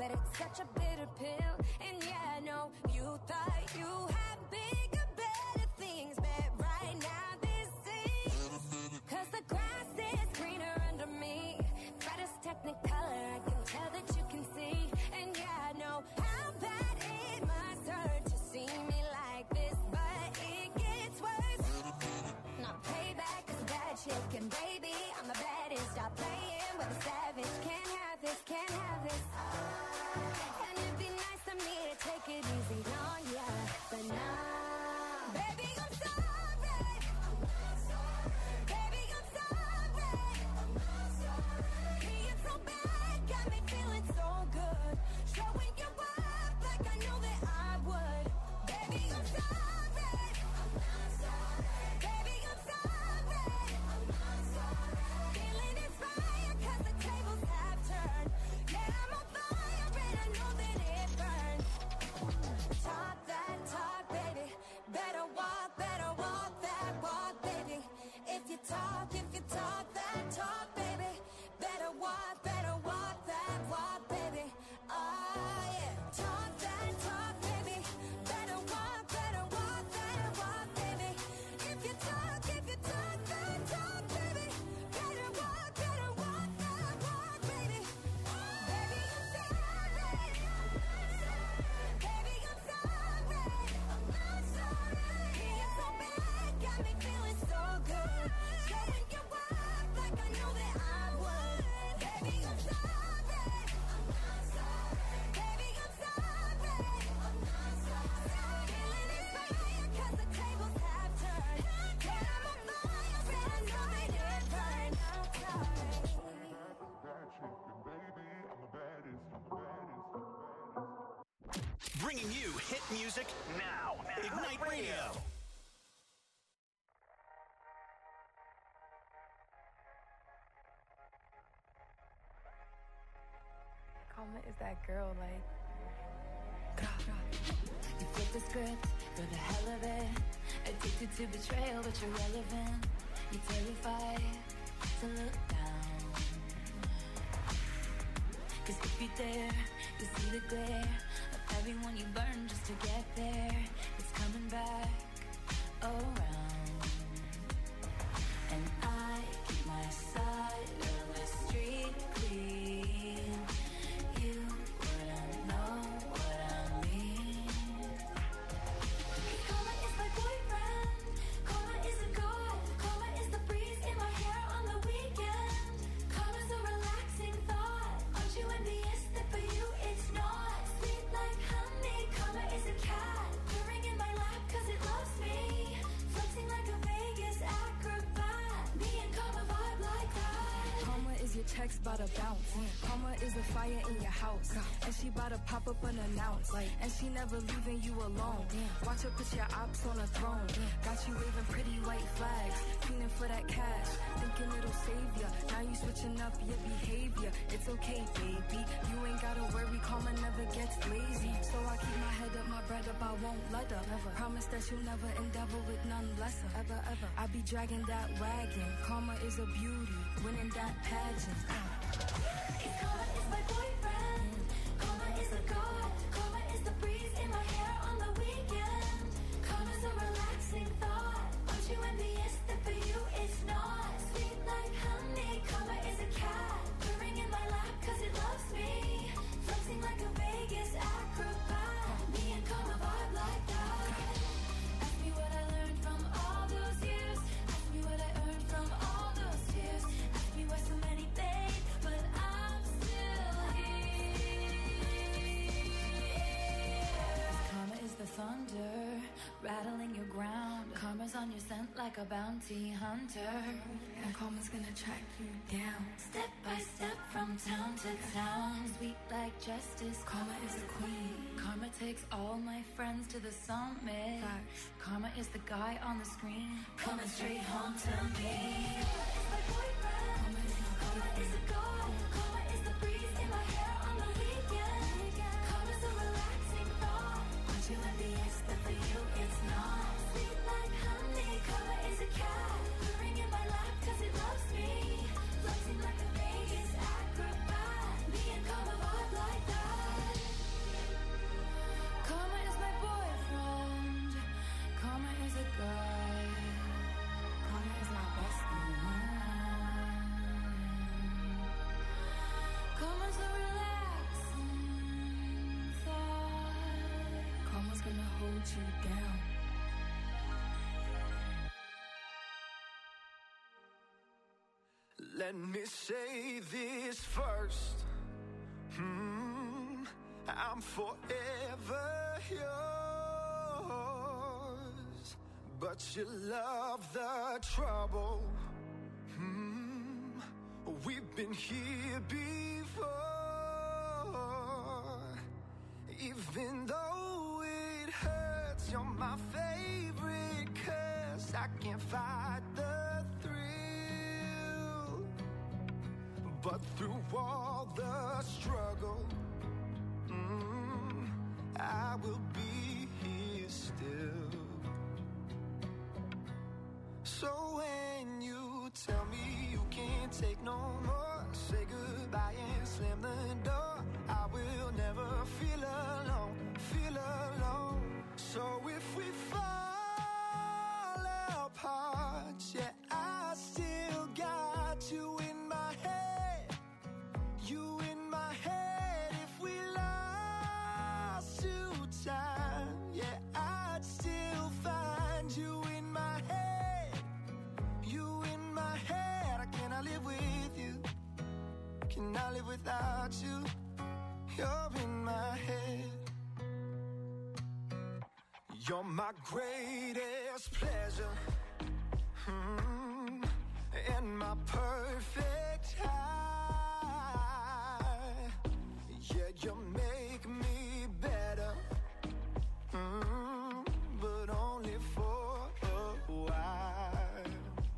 but it's such a bitter pill. And yeah, I know you thought you had bigger, better things, but right now this is, 'cause the grass is greener under me. Brightest technicolor, I can tell that you can see. And yeah, I know how bad it must hurt to see me like this, but it gets worse. Not payback is bad chicken, baby. I'm the baddest. Stop playing with a savage. Can't have this, can't have this. And it'd be nice of me to take it easy on ya, but nah. Baby, I'm sorry. Baby, I'm sorry. Being so bad got me feeling so good. Showing you up like I know that I would. Baby, I'm sorry. Baby, I'm sorry. Feeling inspired 'cause the tables have turned. Yeah, I'm on fire and I know that it burns. Talk that talk, baby. Better walk that walk, baby. If you talk that talk, baby. Better walk that walk, baby. Oh yeah. Talk that talk, baby. Better walk that walk, baby. If you talk that talk, baby. Better walk that walk, baby. Baby, I'm sorry. Baby, I'm sorry. Being so bad got me feeling so good. Showing you up like I know that I would. Baby, I'm sorry. Baby, I'm sorry. Feeling inspired 'cause the tables have turned. Yeah, I'm on fire and I know that it burns. Bringing you hit music now. Ignite Radio. Karma is that girl, like. You flip the script for the hell of it. Addicted to betrayal, but you're relevant. You're terrified to look down. 'Cause if you dare, you see the glare of everyone you burn just to get there. It's coming back around. And I keep my side of the street clean. You wouldn't know what I mean. Karma is my boyfriend. Karma is a god. Karma is the breeze in my hair on the weekend. Karma's a relaxing thought. Aren't you envious that for you it's not? Sweet like honey. Karma is a cat purring in my lap 'cause it loves me. Flexing like a Vegas acrobat. Me and Karma vibe like that. Karma is your checks bout to bounce. Karma is a fire in your house. And she bout to pop up unannounced. And she never leaving you alone. Watch her put your ops on a throne. Got you waving pretty white flags. Feeling for that cash. Thinking it'll save ya. Now you switching up your behavior. It's okay, baby. You ain't gotta worry. Karma never gets lazy. So I keep my head up, my bread up. I won't let her. Promise that you'll never endeavor with none lesser. Ever. I be dragging that wagon. Karma is a beauty. Winning that pageant. Karma is my boyfriend. Karma is a god. Karma is the breeze in my hair on the weekend. Karma's a relaxing thought. Aren't you envious that for you it's not? Sweet like honey. Karma is a cat purring in my lap 'cause it loves me. Flexing like a Vegas acrobat. Me and Karma vibe like that. Ask me what I learned from all those years. Ask me what I earned from all those tears. Ask me why so many fade, but I'm still here. Karma is the thunder rattling your ground. Karma's on your scent like a bounty hunter. And karma's gonna track you down. Step by step from town to town. Sweet like justice. Karma is a queen. Karma takes all my friends to the summit. Facts. Karma is the guy on the screen coming straight home to me. Karma is my boyfriend. Karma is a god. Karma is the breeze in my hair on the weekend. Karma's a relaxing thought. Aren't you envious that for you it's not? Sweet like honey. Karma is a cat purring in my lap 'cause it loves me. Flexing like a Vegas acrobat. Me and Karma vibe like that. want you down. Let me say this first. I'm forever yours, but you love the trouble. We've been here before. Even though it hurts, you're my favorite curse. I can't fight the thrill, but through all the struggle, I will be here still. So when you tell me you can't take no more, say goodbye and slam the door. I will never feel alone, feel alone. So if we fall apart, yeah, I still got you in my head, you in my head. If we lost to time, yeah, I'd still find you in my head, you in my head. I cannot live with you, cannot live without you. You're in my head. You're my greatest pleasure, and my perfect high. Yeah, you make me better, but only for a while.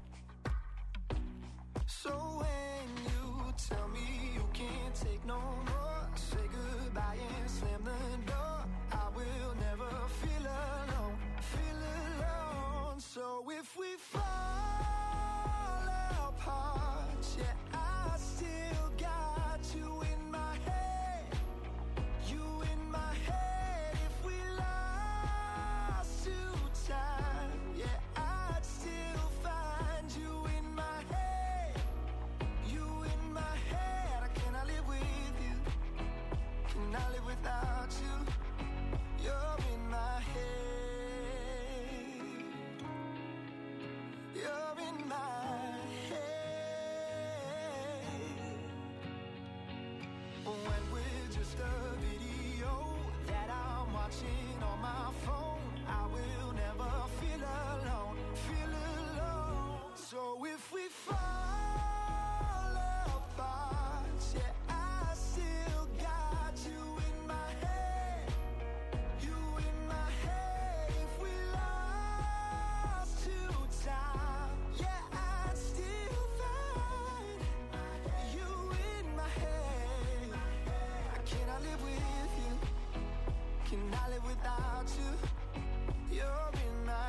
So when you tell me you can't take no more, say goodbye and slam the door. I will never feel alone, feel alone. So if we fall apart, yeah, I still got you in my head, you in my head. If we lost to time, yeah, I'd still find you in my head, you in my head. I cannot live with you, cannot live without you. You're in my head, you're in my head. When we're just a video that I'm watching on my phone, I will never feel alone, feel alone. So if we fall apart, yeah, I still got you in my head, you in my head. If we lost to time, yeah, I'd still find you in my head. I cannot live with you, cannot live without you. You're in my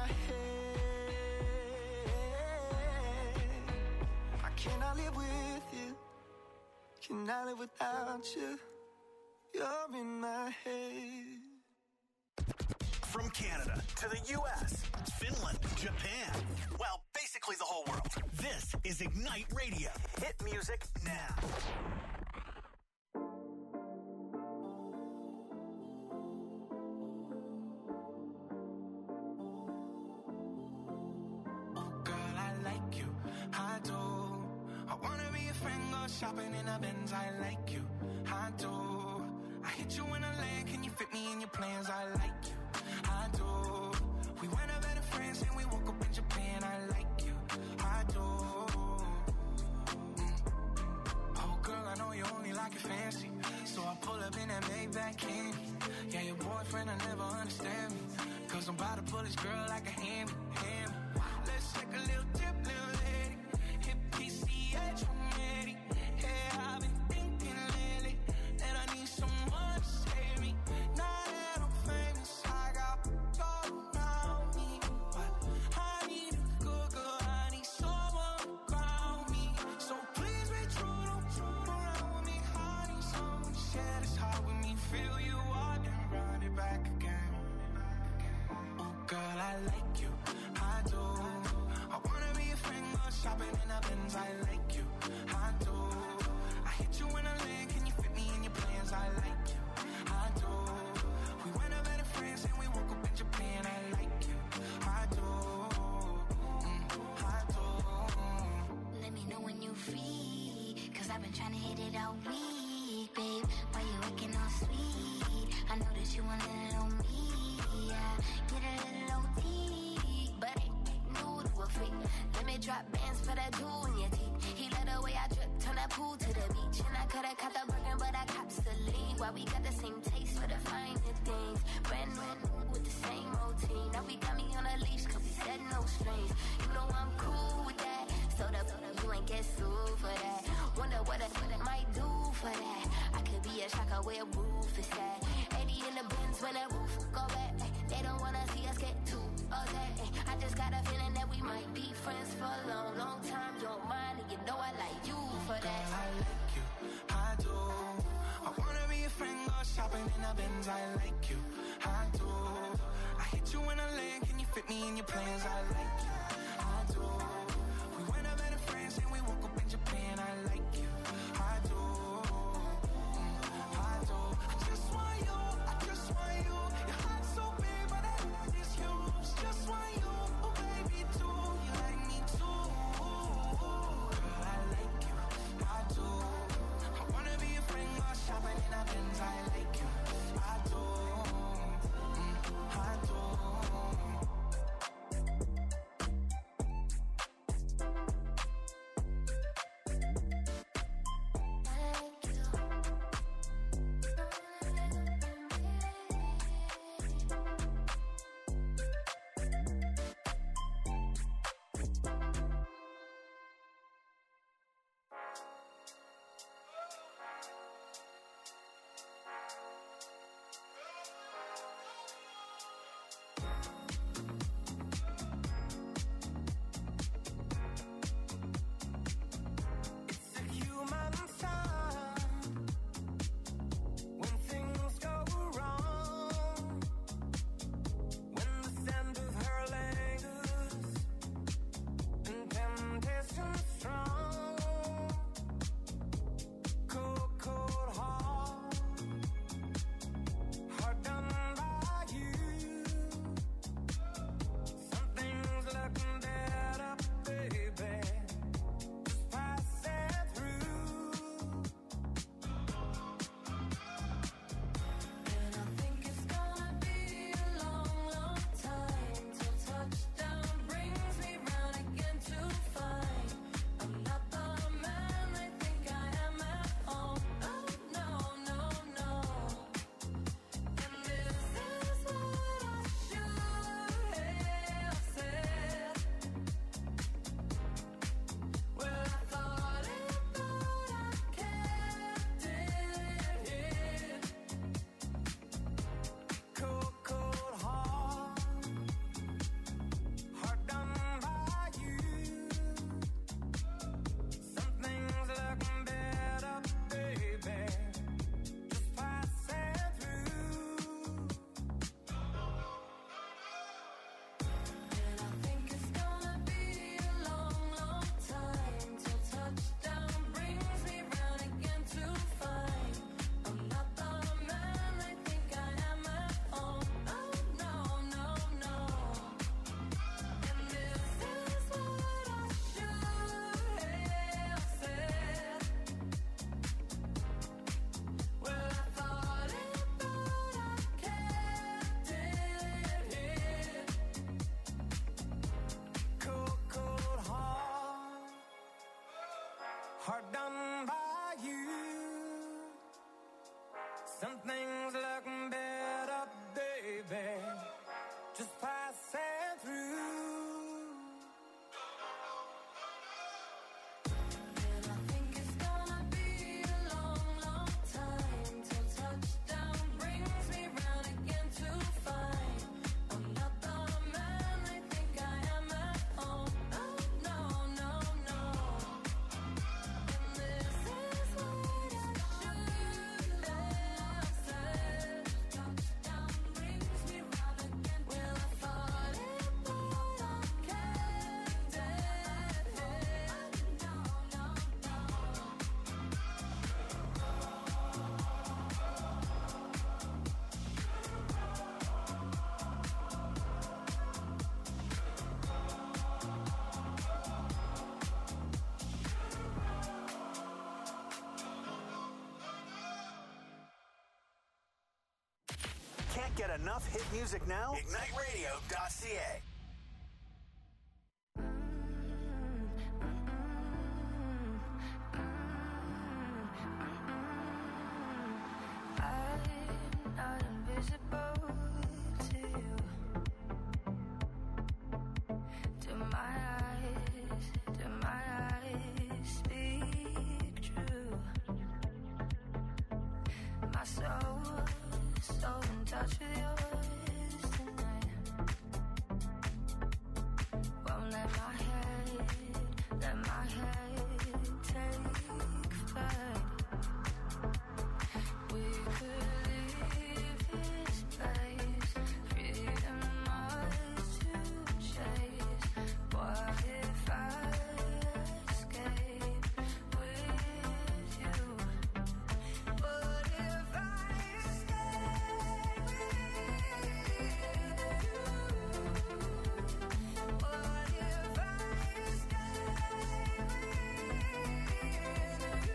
head. I cannot live with you, cannot live without you. You're in my head. From Canada to the U.S., Finland, Japan, well, basically the whole world. This is Ignite Radio. Hit music now. Girl, I like you, I do. I wanna be a friend, go shopping in a Benz. I like you, I do. I hit you in a land, can you fit me in your plans? I like you, I do. We went up better friends and we woke up in Japan. I like you, I do. Oh girl, I know you only like it fancy, so I pull up in that Maybach candy. Yeah, your boyfriend will never understand me, cause I'm about to pull this girl like a hammy. Let's take a little dip, little lady. Hit PCH from Eddie. Yeah, I've been thinking lately that I need someone to save me. Now that I'm famous, I got all around me, but I need a good girl. I need someone to ground me. So please be true, don't around with me. I need someone to share this heart with me. Feel you out and run it back again. Oh girl, I like I've been trying to hit it all week, babe. Why you acting all sweet? I know that you want a little me, yeah. Get a little OT, but ain't new to a freak. Let me drop bands for that jewel in your teeth. He let the way I drip, turn that pool to the beach. And I coulda caught the Birkin, but I cops the lead. Why we got the same taste for the finer things. Brand new with the same routine. Now we got me on a leash, cause we said no strings. You know I'm cool with that. So you ain't get sued for that. Wonder what I might do for that. I could be a shocker where roof is at. 80 in the bins when that roof go back. They don't wanna see us get too upset. I just got a feeling that we might be friends for a long, long time. You don't mind, and you know I like you for that. Girl, I like you, I do. I wanna be a friend, go shopping in the Benz. I like you, I do. I hit you in a lane, can you fit me in your plans? I like you, I do. We went up at France and we woke up in Japan. I like you, I do. I do. I just want you, I just want you. Your heart's so big, but I love this huge. Just want you, oh baby, too. You like me too. Girl, I like you, I do. I wanna be a friend, go shopping in a Benz. I like you, I do. I do. Hard done by you. Some things look better, baby. Just passing through. Get enough hit music now? IgniteRadio.ca. I'm not invisible to you. Do my eyes speak true? My soul's so in touch with yours tonight. Won't let my head take flight. We could leave this place, freedom ours to chase. What if I escape with you? What if I escape with you? What if I escape with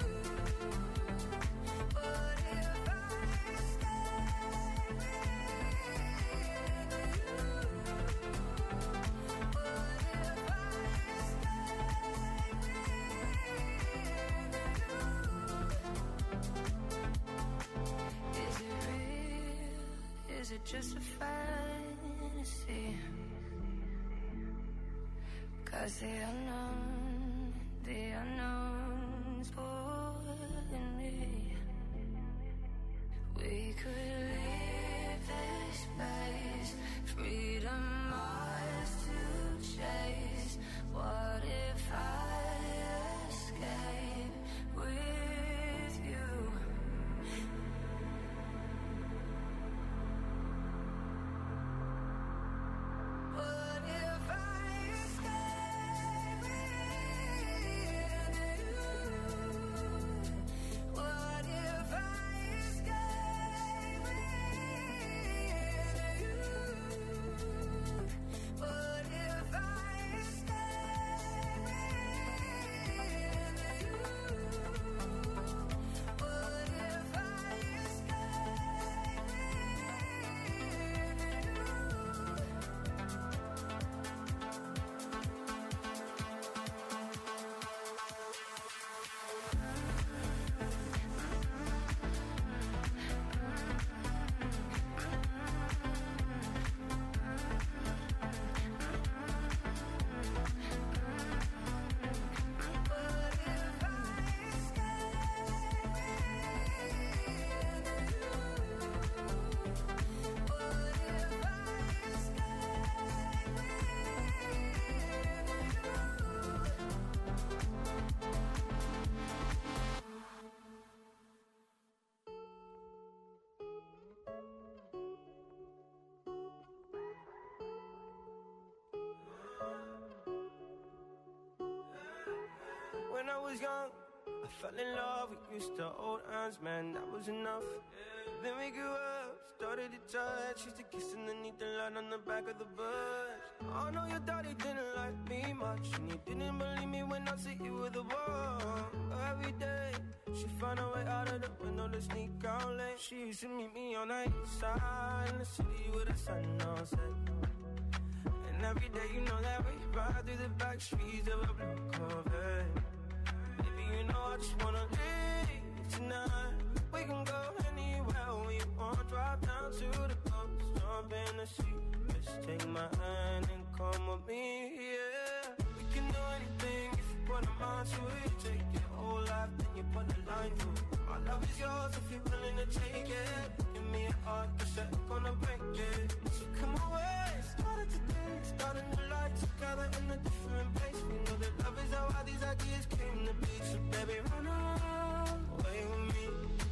you? What if I escape Is it real? Is it just a fantasy? 'Cause the unknown's pulling me. We could leave this place, freedom ours to chase. What if I escape with you? What if I escape with you? What if I escape with you? What if I escape with you? What if I escape When I was young, I fell in love. We used to hold hands, man, that was enough. Then we grew up, started to touch. Used to kiss underneath the light on the back of the bus. I know your daddy didn't like me much, and he didn't believe me when I said you were the one. Every day, she found a way out of the window to sneak out late. She used to meet me on the east side in the city with the sun on set. And every day, you know that we ride through the back streets of a blue Corvette. Baby, you know I just wanna leave tonight. We can go anywhere we want. Drive down to the coast, jump in the sea. Just take my hand and come with me, yeah. We can do anything if you put a mind to it. Take your whole life, then you put a line through it. My love is yours if you're willing to take it. Give me a heart that's gonna break it. So come away, started today, start a new life together in a different place. We know that love is how all these ideas came to be. So baby, run away with me.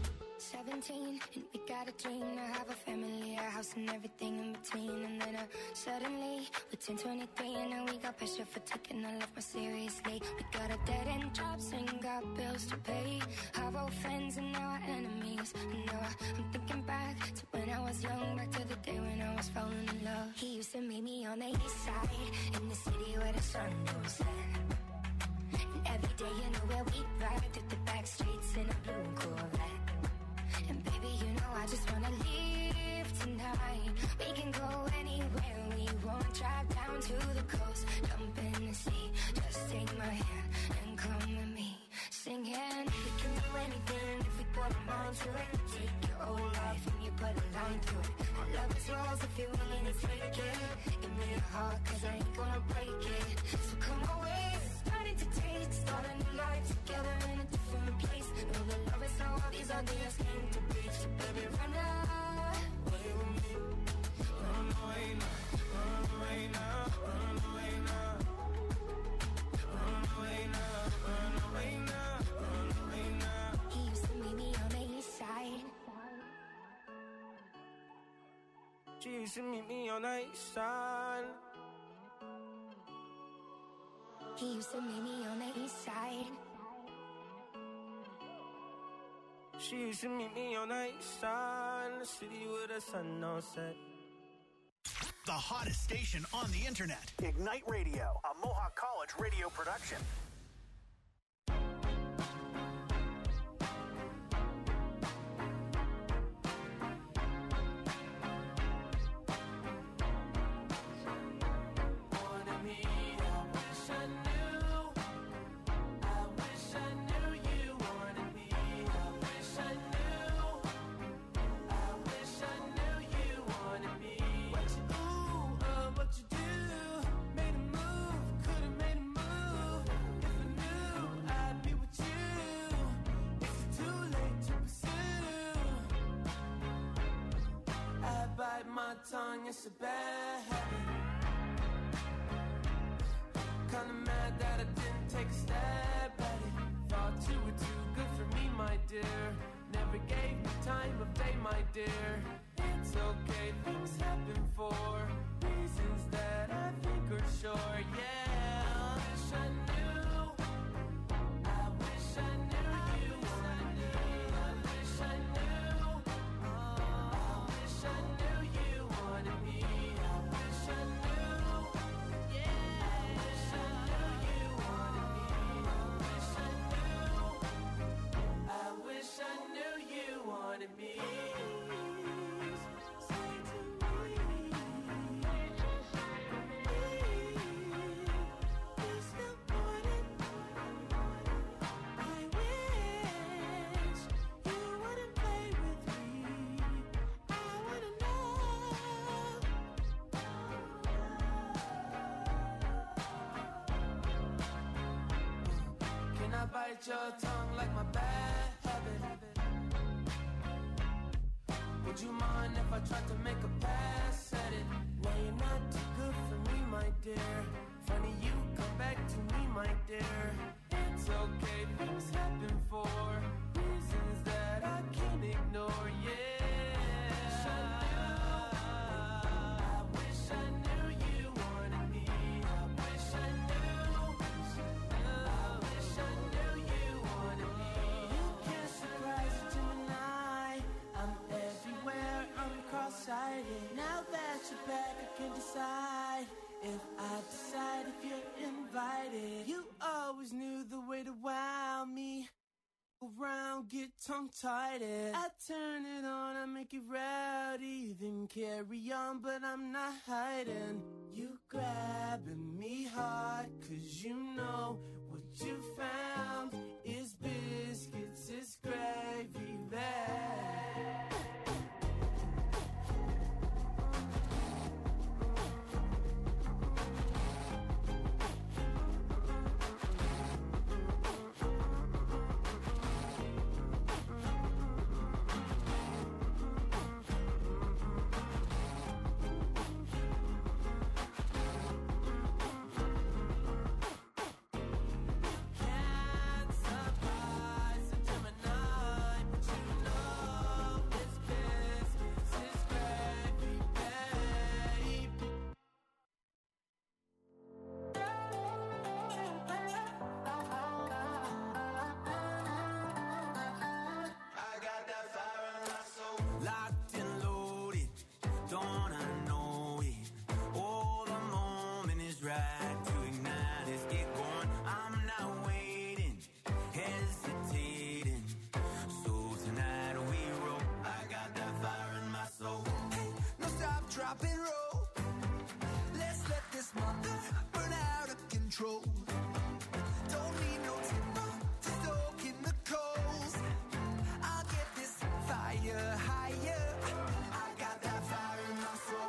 17, and we got a dream to have a family, a house and everything in between. And then suddenly, we're 10, 23, and now we got pressure for taking our life more seriously. We got a dead-end jobs and got bills to pay. Our old friends and now our enemies. And now I'm thinking back to when I was young, back to the day when I was falling in love. He used to meet me on the east side, in the city where the sun goes set. And every day, you know where we ride through the back streets in a blue Corvette. And baby, you know I just wanna leave tonight. We can go anywhere we want. Drive down to the coast, jump in the sea. Just take my hand and come with me. Singing, we can do anything if we put our mind to it. Take your whole life and you put a line through it. I love is yours if you're willing to take it. Give me your heart, cause I ain't gonna break it. So come away, starting to taste. Start a new life together in a different place. Know the love is how all these ideas came to be. So baby, run away with me. Run away now, run away now, run away now. Run away now, run away now, run away now. He used to meet me on the east side. She used to meet me on the east side. He used to meet me on the east side. She used to meet me on the east side, in the city with the sun on set. The hottest station on the internet. Ignite Radio, a Mohawk College radio production. Tongue, it's a bad habit. Kinda mad that I didn't take a stab at it. Thought you were too good for me, my dear. Never gave me time of day, my dear. It's okay, things happen for reasons that I think are sure, yeah. I wish I knew. I wish I knew you. I wish I knew. I wish I knew you. Bite your tongue like my bad habit. Would you mind if I tried to make a pass at it? No, you're not too good for me, my dear. Funny you come back to me, my dear. It's okay, things happen for reasons that I can't ignore, yeah. Now that you're back, I can decide if I decide if you're invited. You always knew the way to wow me. Around, get tongue-tied. I turn it on, I make it rowdy. Then carry on, but I'm not hiding. You grabbing me hard, cause you know what you found is biscuits, is gravy bag. drop and roll. Let's let this mother burn out of control. Don't need no timber to stoke in the coals. I'll get this fire higher. I got that fire in my soul.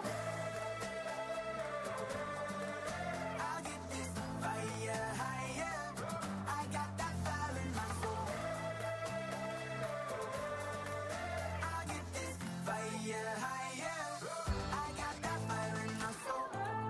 I'll get this fire higher. I got that fire in my soul. I'll get this fire higher. I got that fire in my soul.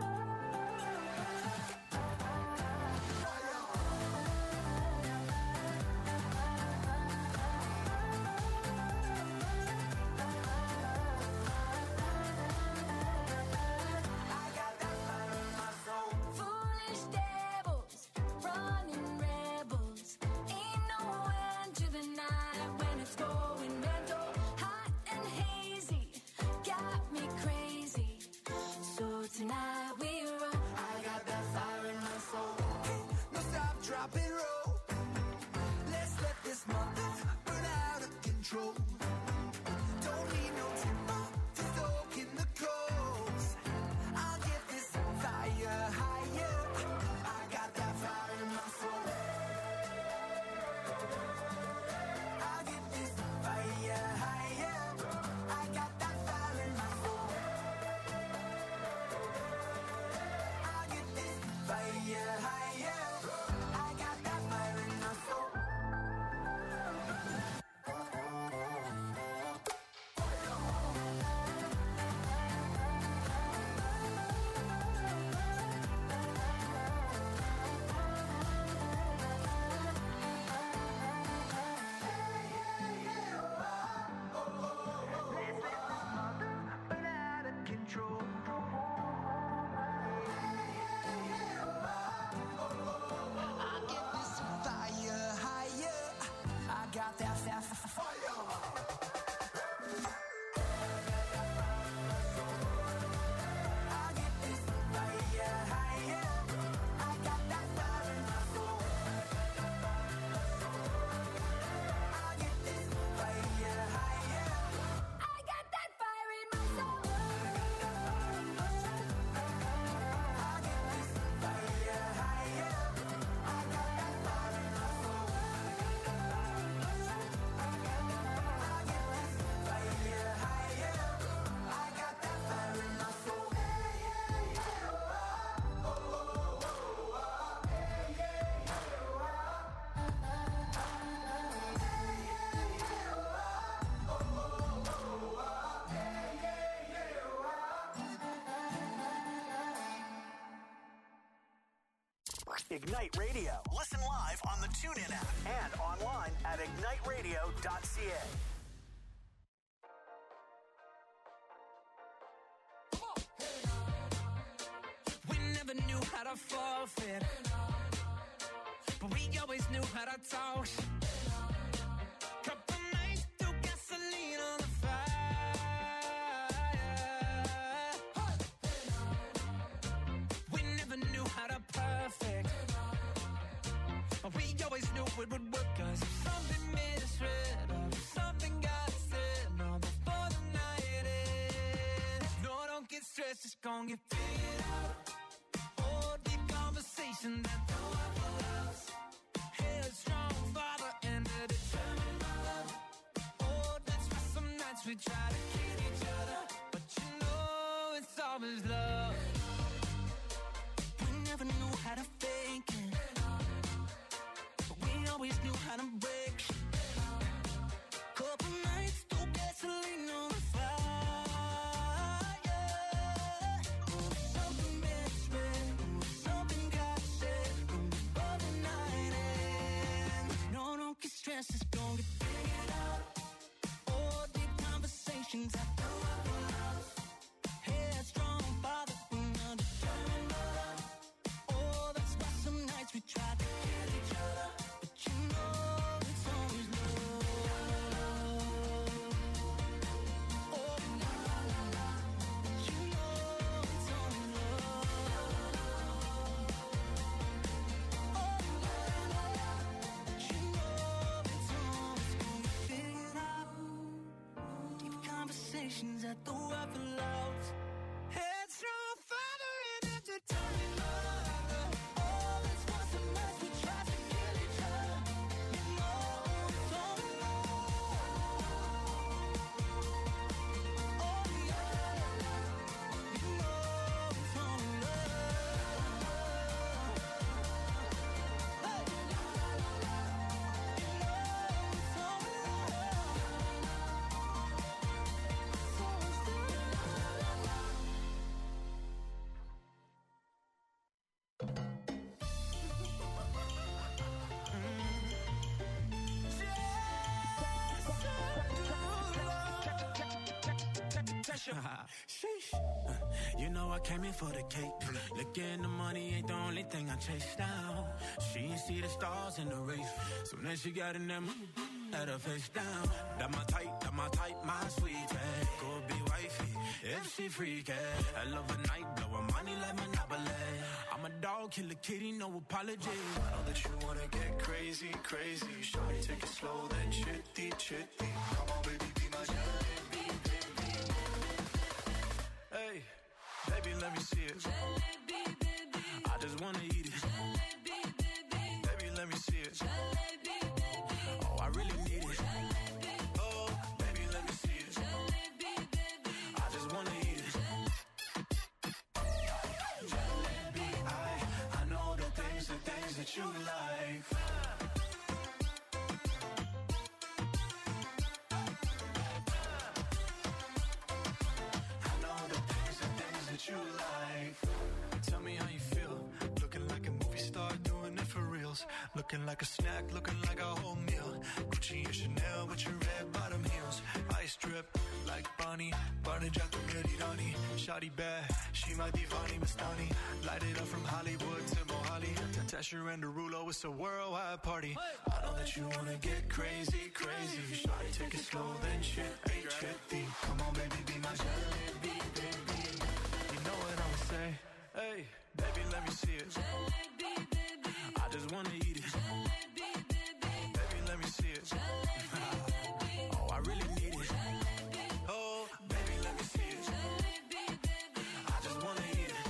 Foolish devils, running rebels. Ain't no end to the night when it's going mental. Hot and hazy, got me crazy. So tonight we run. I got that fire in my soul. No stop, drop and roll. Let's let this mother burn out of control. Don't need no timber to stoke in the coals. I'll get this fire higher. I got that fire in my soul. I'll get this fire higher. I got that fire in my soul. I'll get this fire higher. I got that fire in my soul. Burn out of control. I get this fire higher. I got that fire. I get this fire higher. I got that fire in my soul. I get this fire higher. I got that fire in my soul. I get this fire higher. I got that fire in my soul. I get this fire higher. I got that fire in my soul. Ignite Radio. Listen live on the TuneIn app and online at igniteradio.ca. We never knew how to forfeit, but we always knew how to talk. Couple nights threw gasoline on the fire. We never knew how to perfect, but we always knew it would work. 'Cause if something made us red, or if something got said, no, before the night ends. No, don't get stressed, it's gonna get figured out. Oh, deep conversation that don't have a loss. Headstrong father and a determined mother. Oh, that's why some nights we try to kid each other, but you know it's always love. We never knew how to fake it, but we always knew how to break shit. Couple nights threw gasoline on the fire. Oh, something made us red, something got said before the night ends. No, don't get stressed, it's gonna get figured out. Oh, deep conversations after a while. Headstrong father and a determined mother. Oh, that's why some nights we try to kill each other, but you know it's always love. Oh, la la la la, but you know it's always love. Oh, la la la, but you know it's always gonna get figured out. Deep conversations at the Waffle House. Sheesh. You know I came in for the cake. Looking the money ain't the only thing I chase down. She ain't see the stars in the race. So then she got in them, had her face down. That my type, my sweetie. Go be wifey, if she freaky. I love a night, blow her money like Monopoly. I'm a dog, kill a kitty, no apology. I know that you wanna get crazy, crazy. Shawty, take it slow, then chitty, chitty. Come on, baby, be my jalebi, baby. Hey, baby, let me see it. Jalebi, baby. I just wanna eat it. Jalebi, baby. Baby, let me see it. Jalebi, baby. Oh, I really need it. Jalebi. Oh, baby, let me see it. Jalebi, baby. I just wanna eat it. Jalebi, I know the things that you like. You like. Tell me how you feel. Looking like a movie star, doing it for reals. Looking like a snack, looking like a whole meal. Gucci and Chanel with your red bottom heels. Ice drip like Bonnie. Barney Jack Meridani. Shawty bad, she my divani Mastani. Light it up from Hollywood to Mohali. Tesher and Derulo, it's a worldwide party. I know that you wanna get crazy, crazy. Shawty, take it slow, then chitty, chitty. Come on, baby, be my jalebi, baby. Know what I'ma say? Hey, baby, let me see it. Jalebi, baby. I just wanna eat it. Jalebi, baby. Baby, let me see it. Jalebi, baby. Oh, I really need it. Jalebi. Oh, baby, let me see it. Jalebi, baby. I just wanna eat it.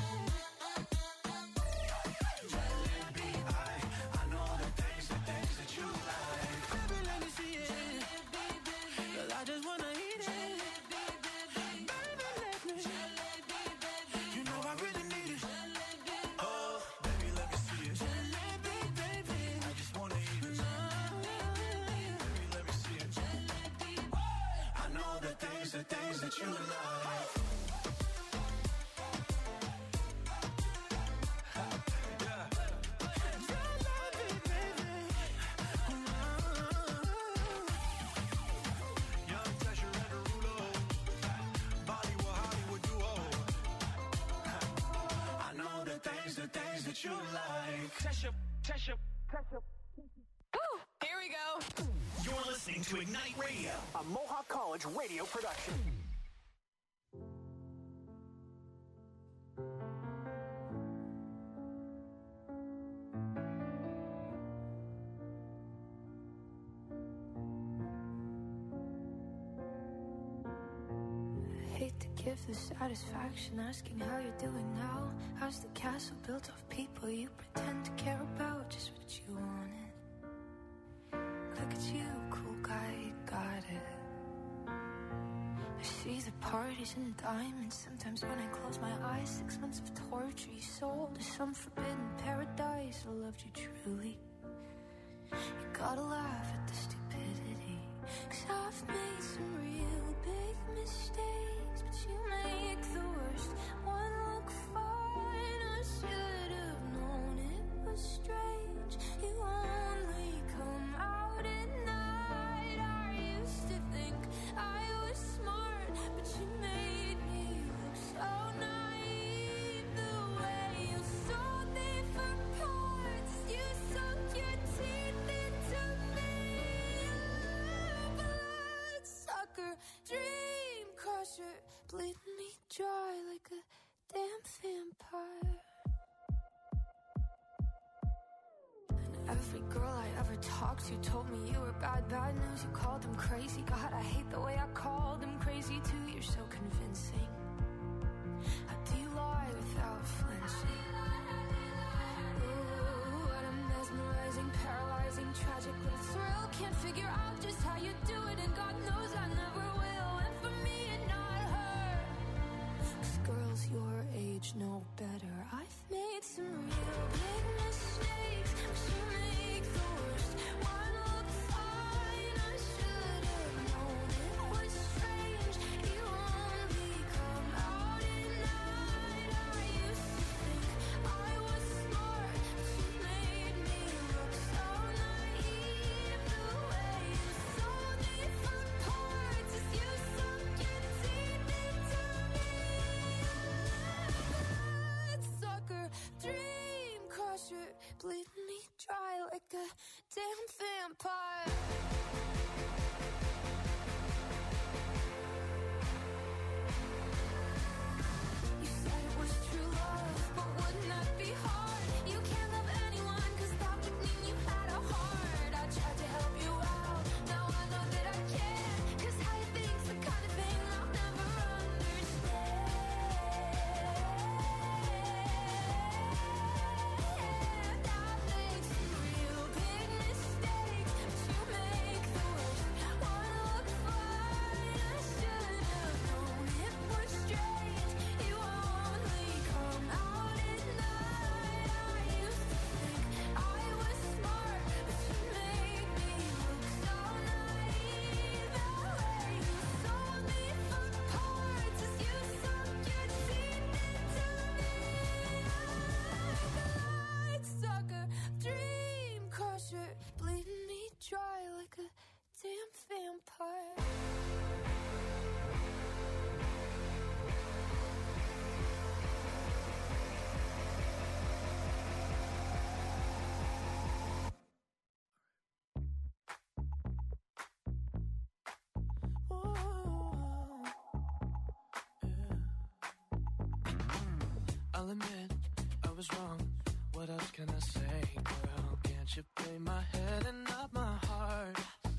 Jalebi, I know the things that you like. Baby, let me see it. Jalebi, baby. 'Cause I just wanna eat it. The things that you like. Yeah. Young Tesher and Derulo. Bollywood, Hollywood duo. I know the things that you like. Tesher. Here we go. You're listening to Ignite Radio, a Mohawk College radio production. I hate to give the satisfaction asking how you're doing now. How's the castle built of people you pretend to care about? Just what you wanted. Look at you, cool guy, you got it. I see the parties and diamonds. Sometimes when I close my eyes, 6 months of torture you sold to some forbidden paradise. I loved you truly. You gotta laugh at the stupidity, 'cause I've made some real big mistakes, but you make the worst one look fine. I should have known it was strange. You only come out at night. I used to think I was smart, but you made me look so naive. The way you sold me for parts, you sunk your teeth into me. Bloodsucker, dream crusher, bleeding me dry like a damn vampire. Every girl I ever talked to told me you were bad news. You called them crazy. God, I hate the way I called them crazy too. You're so convincing. How do you lie without flinching? Ooh, what a mesmerizing, paralyzing, tragic little thrill. Can't figure out just how you do it, and God knows I never will. And for me and not her, 'cause girls your age know better. I've made some real big mistakes, but you make the worst one look fine. I should have known it was strange. You only come out at night. bleed me dry like a damn vampire. You said it was true love, but wouldn't that be hard? You can't love anyone, cause that would mean you had a heart. I tried to help you out, now I know that I can't, cause how you think's the kind of thing I'll never understand. I've made some real big mistakes, but you make the worst one look fine. I should have known it was strange. You only come out at night. I used to think I was smart, but you made me look so naive. The way you sold me for parts as you sunk your teeth into me. Light sucker, dream crusher, bleeding me dry like a damn vampire. I'll admit I was wrong. What else can I say, girl? Can't you play my head and not my heart?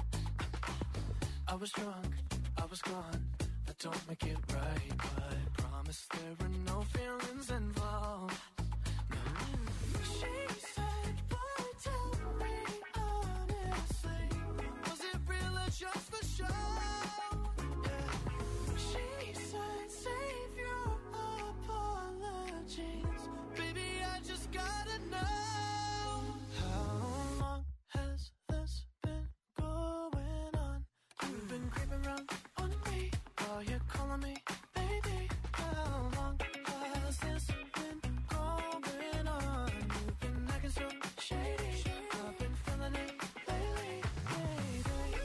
I was drunk, I was gone. That don't make it right, but promise there were no feelings involved. No. She said, boy, tell me honestly, was it real or just for show? Yeah. She said, save your apologies. Baby, I just gotta know, how long has this been going on? You've been creeping around on me while you're calling me baby. How long has this been going on? You've been acting so shady. I've been feeling it lately, baby.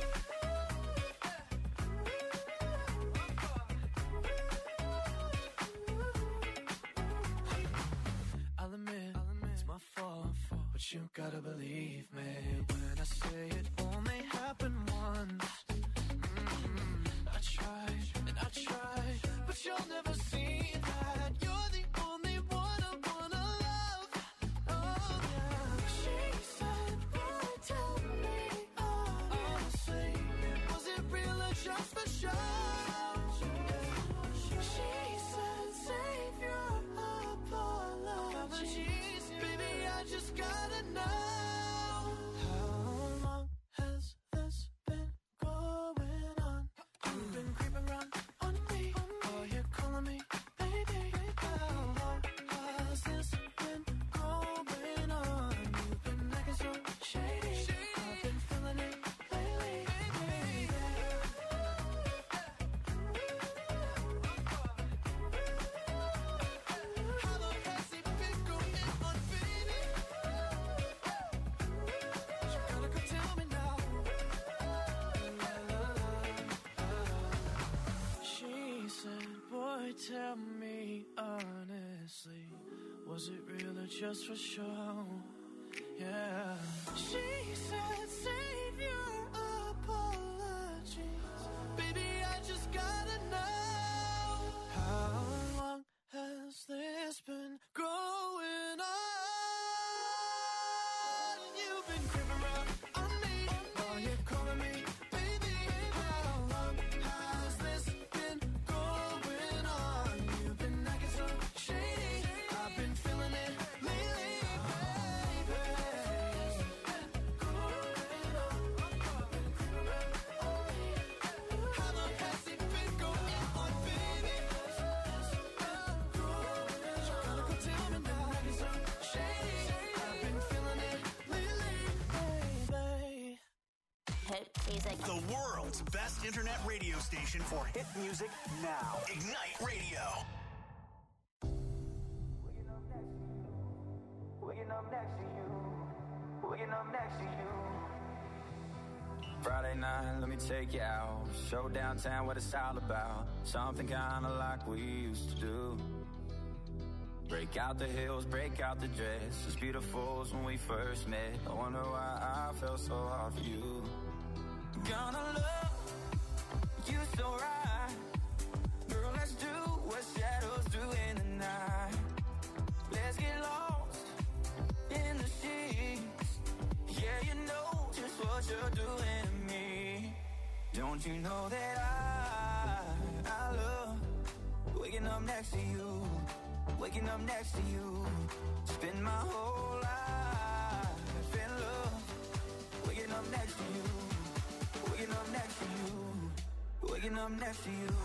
I'll admit it's my fault, but you gotta believe me when I say it only happened once. I tried and I tried, but you'll never see that. You're the only one I wanna love. Oh yeah. She said, boy, tell me honestly, was it real or just for show? She said, save your apologies. Baby, I just gotta know, how long has this been going on? You've been creeping around on me while you're calling me baby. How long has this been going on? You've been acting so shady. I've been feeling it lately, baby. How long has it been going on, baby? You gotta go tell me now. She said, boy, tell me honestly, was it real or just for show? Yeah. She said, save your apologies. Baby, I just gotta know, how long has this been going on? You've been creeping around on me while you're calling me baby. How long has this been going on? You've been acting so shady. I've been feeling it lately, baby. Going on, been creeping around on me. How long has it been going on, baby? You gotta go tell me now. Acting so shady. I've been feeling it lately, baby. Hit music. The world's best internet radio station for hit music now. Ignite Radio. Waking up next to you. Waking up next to you. Friday night, let me take you out. Show downtown what it's all about. Something kinda like we used to do. Break out the heels, break out the dress. As beautiful as when we first met. I wonder why I felt so hard for you. Gonna love you so right. Girl, let's do what shadows do in the night. Let's get lost in the sheets. Yeah, you know just what you're doing to me. Don't you know that I love waking up next to you, waking up next to you. Spend my whole life in love, waking up next to you, waking up next to you, waking up next to you.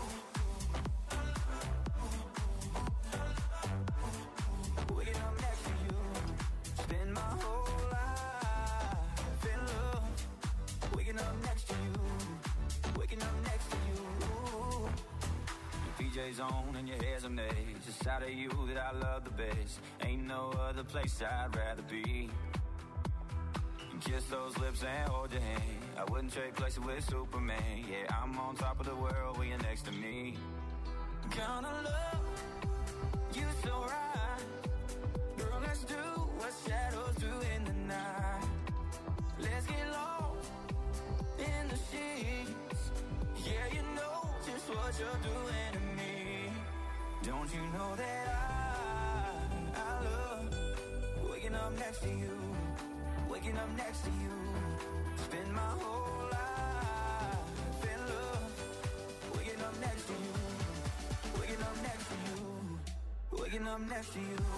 Waking up next to you. Spend my whole life in love, waking up next to you, waking up next to you. Your PJ's on and your hair's amazing. It's out of you that I love the best. Ain't no other place I'd rather be. Kiss those lips and hold your hand. I wouldn't trade places with Superman. Yeah, I'm on top of the world when you're next to me. Gonna love you so right. Girl, let's do what shadows do in the night. Let's get lost in the sheets. Yeah, you know just what you're doing to me. Don't you know that I love waking up next to you, waking up next to you. Spend my whole life in love, waking up next to you, waking up next to you, waking up next to you.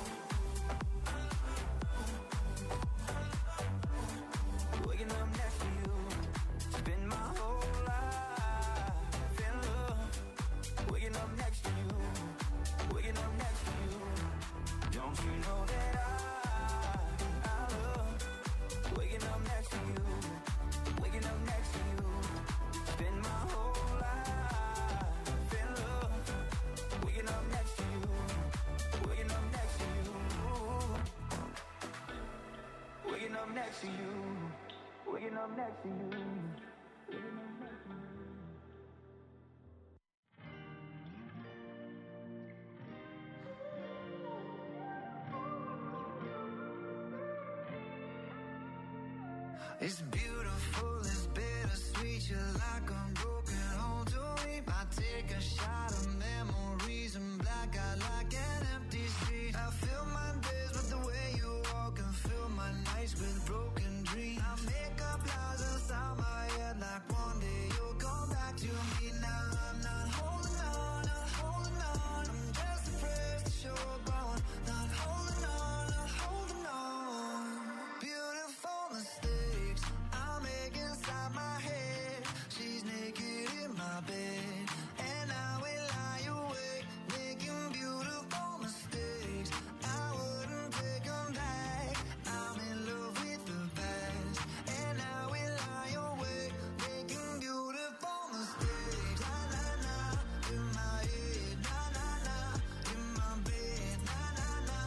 Waking up next to you. Spend my whole life in love, waking up next to you, waking up next to you. Don't you know that I love waking up next to you, waking up next to you. Spend my whole life in love, waking up next to you, waking up next to you, waking up next to you, waking up next to you. It's beautiful, it's bittersweet. You're like a broken home to me. I take a shot of memories and black out like an empty street. I fill my days with the way you walk and fill my nights with broken dreams. I make up lies inside my head like one day you'll come back to me. Now I'm not holding on, not holding on. I'm just afraid to show up on. Not holding on, not holding on. Beautiful mistakes I make inside my head. She's naked in my bed, and I will lie awake, making beautiful mistakes. I wouldn't take them back. I'm in love with the past, and I will lie awake, making beautiful mistakes. Na na na, in my head. Na na na, in my bed. Na na na,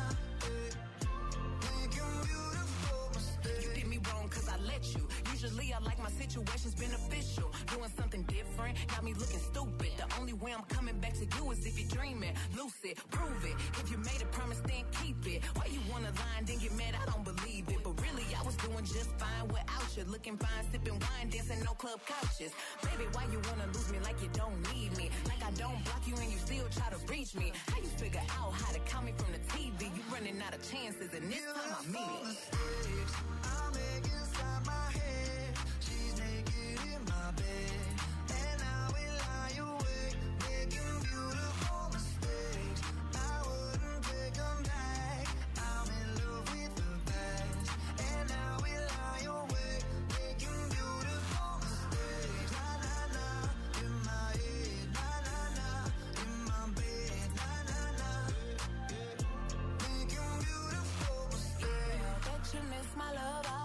making beautiful mistakes. You did me wrong cause I let you. Usually I like my situations beneficial. Doing something different, got me looking stupid. The only way I'm coming back to you is if you're dreaming. Lucid, prove it. If you made a promise, then keep it. Why you wanna lie and then get mad? I don't believe it. But really, I was doing just fine without you. Looking fine, sipping wine, dancing no club couches. Baby, why you wanna lose me like you don't need me? Like I don't block you and you still try to reach me. How you figure out how to count me from the TV? You running out of chances and this time I mean it. Mistakes I make inside my head. She's naked in my bed, and I will lie awake, making beautiful mistakes. I wouldn't take them back. I'm in love with the past, and I will lie awake, making beautiful mistakes. Na na na, in my head. Na na na, in my bed. Na na na, making beautiful mistakes. I bet you miss my love.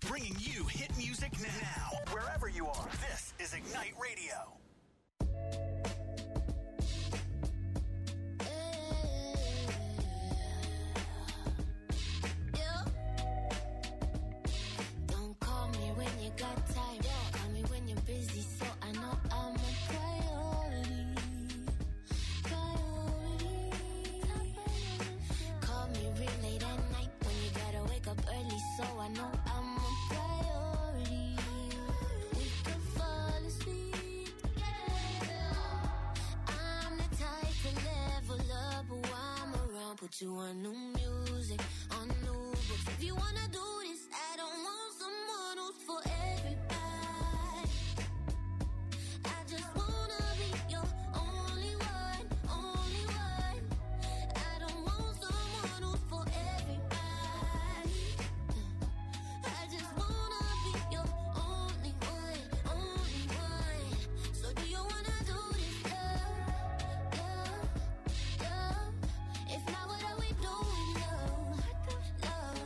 Bringing you hit music now. Wherever you are, this is Ignite Radio. Don't call me when you got time. Call me when you're busy, so I know I'm a priority. Call me real late at night when you gotta wake up early, so I know I'm a priority. We can fall asleep. I'm the type to level up while I'm around. Put you on new music, on new books. If you wanna do this, I don't want someone who's for everybody. I just wanna be your only one, only one. I don't want someone who's for everybody. I just wanna be your only one, only one. So do you wanna do this, love, love, love? If not, what are we doing, love, love,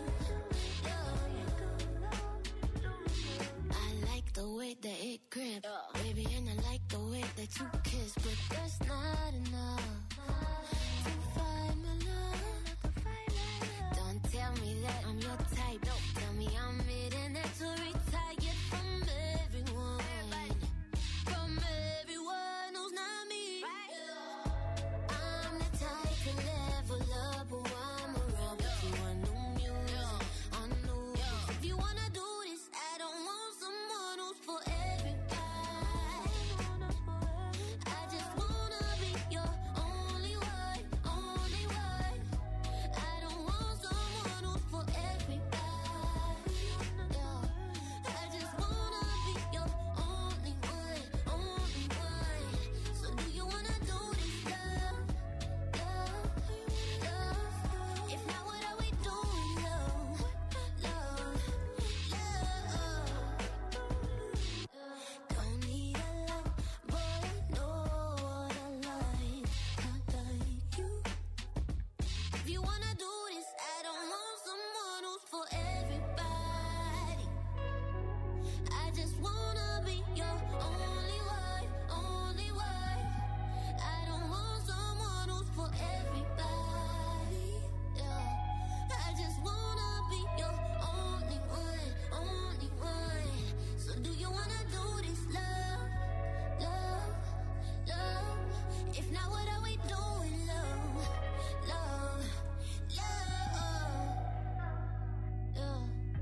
love? I like the way that it grip, baby, and I like the way that you kiss, but that's not enough to find my love. Don't tell me that I'm your type. Tell me I'm it and that's to retire from everyone, from everyone who's not me. I'm the type to level up while I'm around. Put you on new music, on new books. If you wanna do this, I don't want someone who's for everybody. I just wanna be your only one, only one. I don't want someone who's for everybody. I just wanna be your only one, only one. So do you wanna do this, love, love, love? If not, what are we doing, love, love, love? Don't need a lot, boy, I know what I like. I like you. If you wanna do this, I don't want someone who's for everybody. I just wanna be your only one, only one. I don't want someone who's for everybody. Yeah. I just wanna be your only one, only one. So do you wanna do this, love, love, love? If not, what are we doing, love, love, love? Yeah.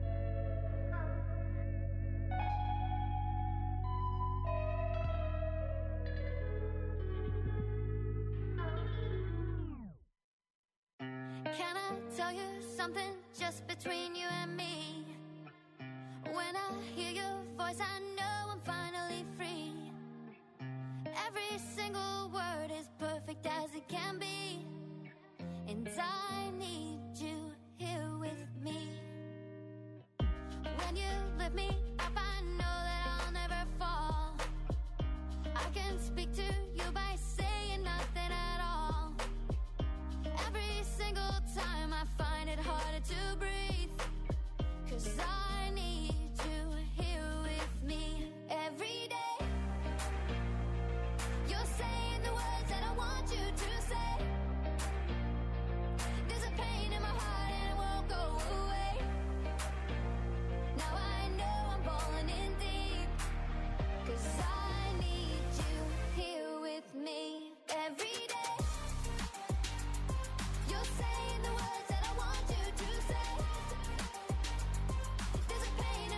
Can I tell you something just between you and me? When I hear your voice, I know I'm finally free. Every single word is perfect as it can be. And I need you here with me. When you lift me up, I know that I'll never fall. I can speak to you by saying nothing at all. Every single time I find it harder to breathe, 'cause I need you here with me every day. You're saying the words that I want you to say. There's a pain in my heart and it won't go away. Now I know I'm falling in deep, 'cause I need you here with me every day. You're saying the words that I want you to say. There's a pain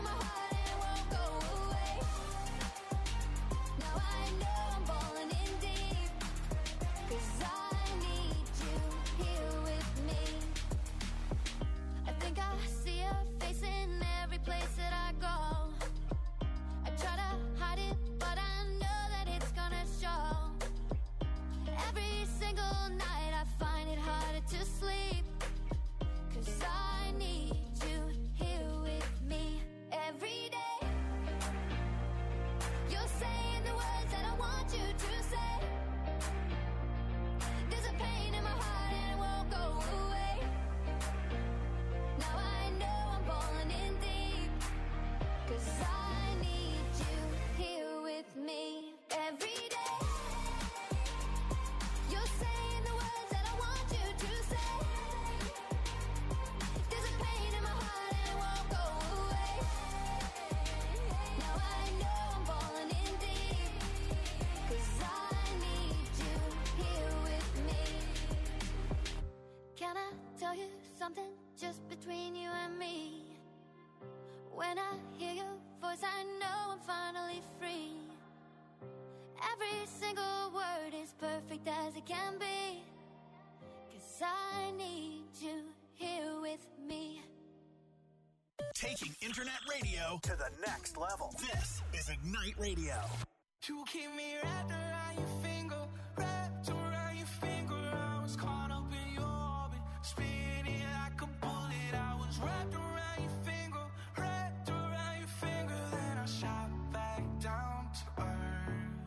something just between you and me. When I hear your voice, I know I'm finally free. Every single word is perfect as it can be. 'Cause I need you here with me. Taking internet radio to the next level. This is Ignite Radio. You keep me wrapped around your finger, wrapped around your finger. I was caught up in your orbit, spinning like a bullet. I was wrapped around your finger, wrapped around your finger. Then I shot back down to earth.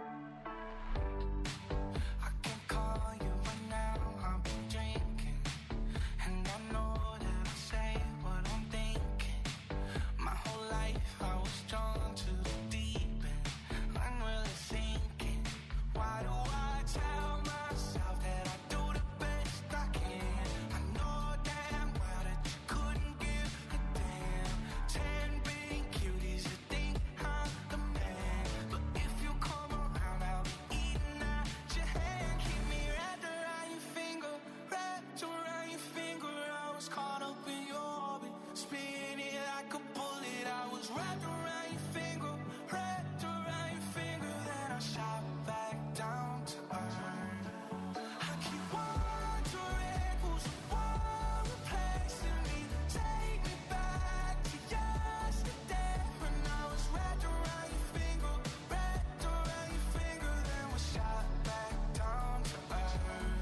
I can call you right now, I've been drinking, and I know that I say what I'm thinking. My whole life I was drawn to the deep end, unreally sinking. Why do I tell myself that I do the best I can? I know damn well that you couldn't give a damn. 10 big cuties that think I'm the man, but if you come around I'll be eating at your hand. Keep me wrapped around your finger, wrapped around your finger. I was caught up in your orbit, spinning like a bullet. I was wrapped around your finger, wrapped around your finger. Then I shot back down to earth. I keep wondering who's the one replacing me. Take me back to yesterday when I was wrapped around your finger, wrapped around your finger. Then we shot back down to earth.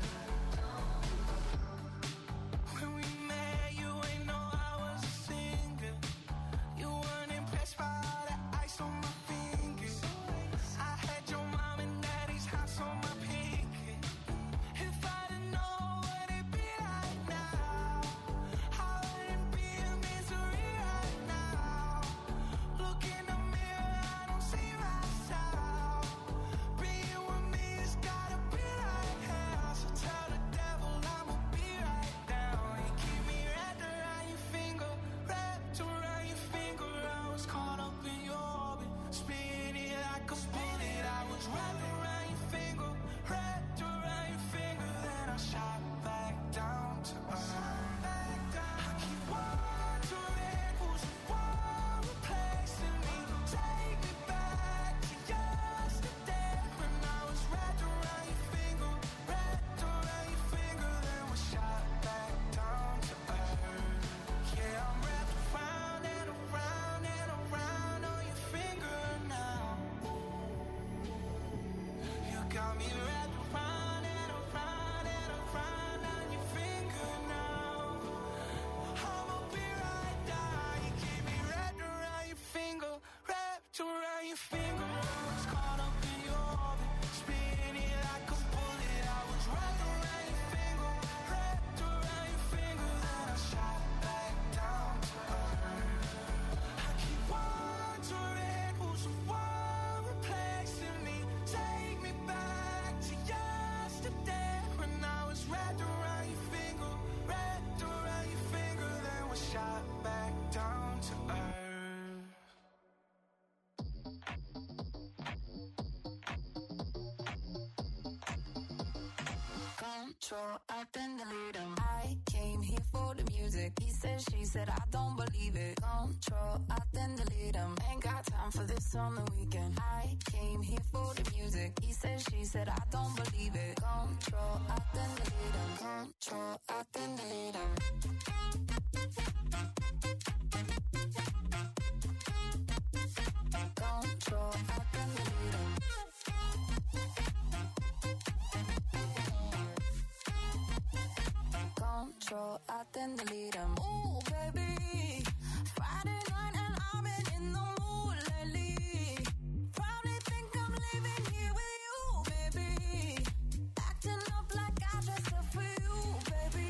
When we met, you ain't know I was a singer. You weren't impressed by all the ice on my fingers. I had your mom and daddy's house on my pinky. If I didn't know what it'd be like now, I wouldn't be in misery right now. Look in the mirror, I don't see myself. Being with me has gotta be like hell. So tell the devil I'ma be right down. You keep me wrapped around your finger, wrapped around your finger. I was caught up in your orbit, spinning like a bullet. I was wrapped around your finger, wrapped around your finger. Then I shot back down to earth. I keep wondering who's the one replacing me. Take me back to yesterday when I was wrapped around your finger, wrapped around your finger. Then we shot back down to earth. Yeah, I'm wrapped around and around and around on your finger now. You got me wrapped around and around and around on your finger now. I'ma be right down. You keep me wrapped around your finger, wrapped around your finger. I was caught up in your orbit, spinning like a bullet. I was wrapped around your finger, wrapped around your finger. Then I shot back down to earth. I keep wondering who's the one replacing me. Take me back to yesterday when I was wrapped around your finger, wrapped around your finger. Then we shot back down to earth. Control, I then delete him. I came here for the music. He said, she said, I don't believe it. Control, I then delete him. Ain't got time for this on the weekend. I came here for the music. He said, she said, I don't believe it. Control, I then delete him. Control, I then delete him. Control, I then delete him. Control, I then delete him. Ooh, baby, Friday night and I've been in the mood lately. Probably think I'm living here with you, baby. Acting up like I dressed up for you, baby.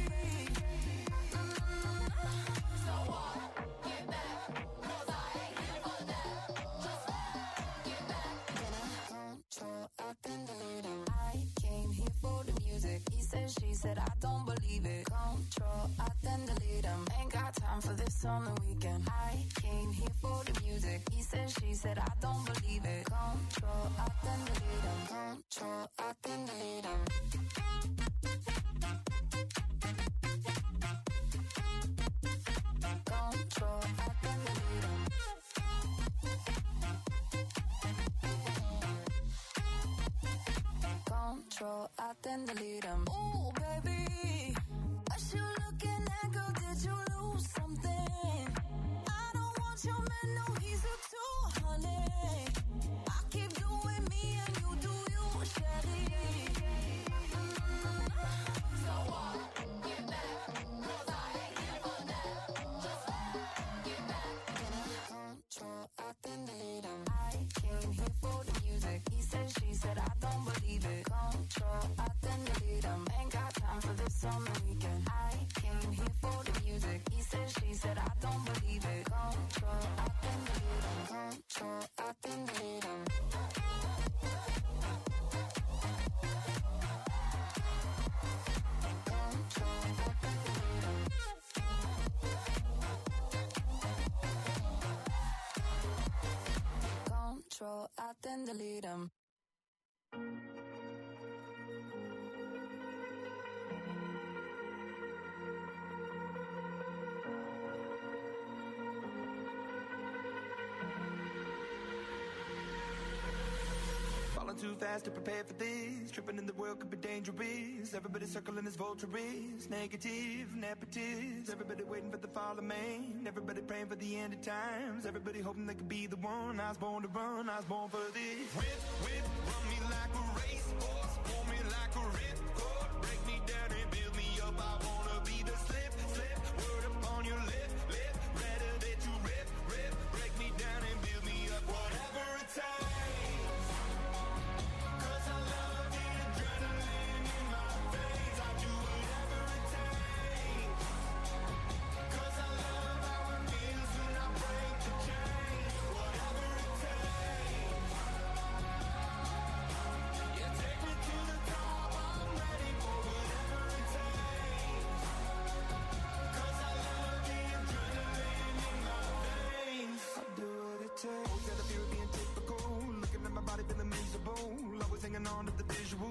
So what? Get back, 'cause I ain't here for that. Just get back. Then control, I then delete him. I came here for the music. He said, she said, I don't believe it. Control, I then delete him. Ain't got time for this on the weekend. I came here for the music. He said, she said, I don't believe it. Control, I then delete him. Control, I then delete him. then delete them. Ooh, baby, what you looking at, girl? Did you lose something? I don't want your man, no, he's a 200. I keep doing me and you do you, Shelly. So what? Get back, 'cause I ain't here for that. Just get back. Control, I then delete them. I came here for the music. He said, she said, I don't believe it. Control, I then delete them. Ain't got time for this on the weekend. I came here for the music. He said, she said, I don't believe it. Control, I then delete them. Control, I then delete them. Control, I then delete them. Falling too fast to prepare for this. Tripping in the world could be dangerous. Everybody circling as vultures. Negative, nepotist. Everybody waiting for the fall of man. Everybody praying for the end of times. Everybody hoping they could be the one. I was born to run, I was born for this. Whip, whip, run me like a racehorse. Pull me like a racehorse.